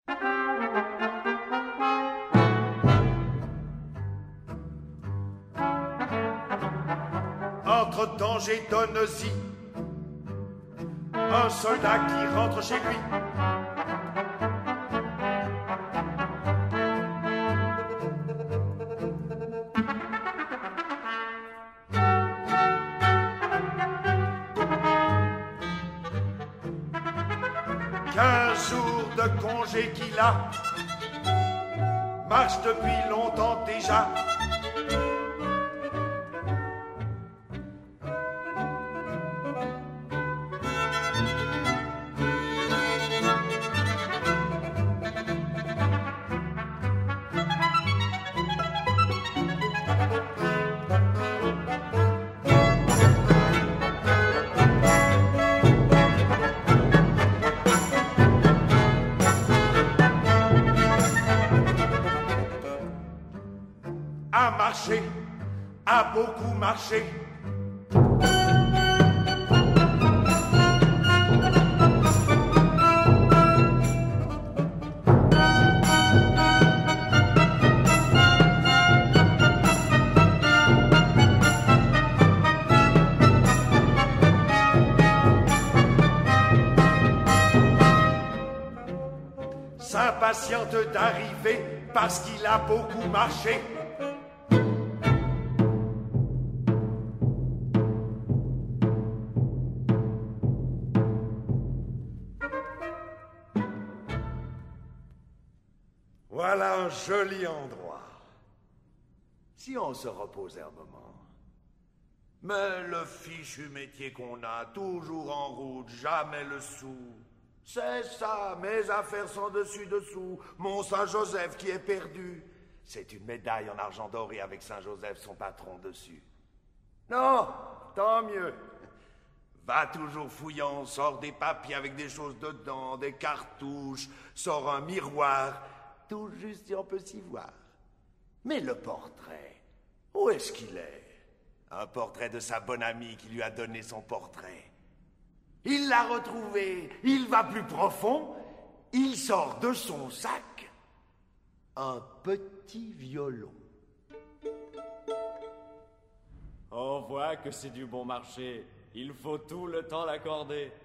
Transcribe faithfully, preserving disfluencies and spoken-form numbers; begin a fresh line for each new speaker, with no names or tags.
Entre-temps, j'étonne-y un soldat qui rentre chez lui. Quinze jours de congé qu'il a, marche depuis longtemps déjà. A marché, a beaucoup marché. S'impatiente d'arriver parce qu'il a beaucoup marché. Voilà un joli endroit. Si on se reposait un moment. Mais le fichu métier qu'on a, toujours en route, jamais le sou. C'est ça, mes affaires sont dessus-dessous. Mon Saint-Joseph qui est perdu. C'est une médaille en argent doré avec Saint-Joseph, son patron, dessus. Non, tant mieux. Va toujours fouillant, sort des papiers avec des choses dedans, des cartouches, sort un miroir. Tout juste si on peut s'y voir. Mais le portrait, où est-ce qu'il est? Un portrait de sa bonne amie qui lui a donné son portrait. Il l'a retrouvé, il va plus profond, il sort de son sac un petit violon.
On voit que c'est du bon marché. Il faut tout le temps l'accorder.